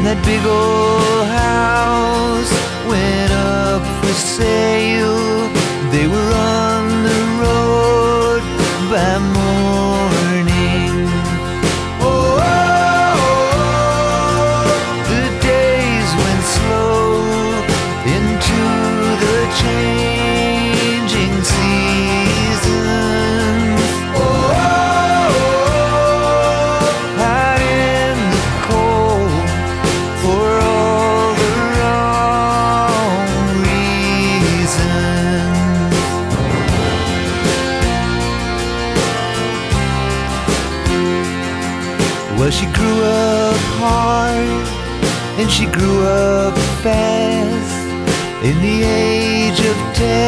that big old house went up for sale. They were on the road by morning. Oh, the days went slow into the changing seasons. Oh, out in the cold for all the wrong reasons. Well, she grew up hard and she grew up fast in the age of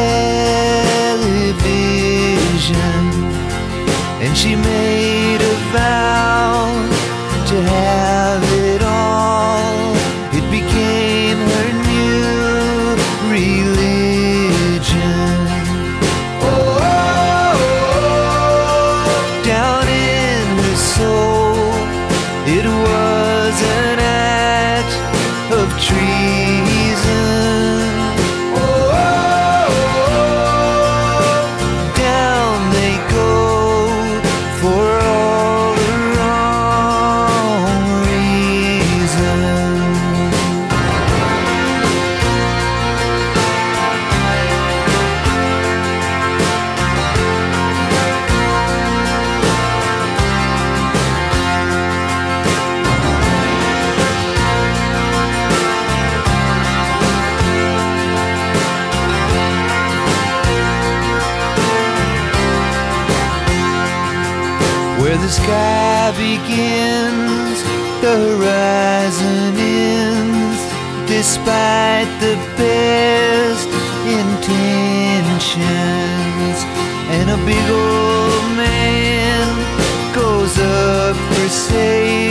television, and she made a vow to have it all. It became her new religion. Oh, down in her soul, it was an act of treason. Down they go for all the wrong reasons. Where the sky begins, the horizon ends, despite the best intentions. And a big old man goes up for sale.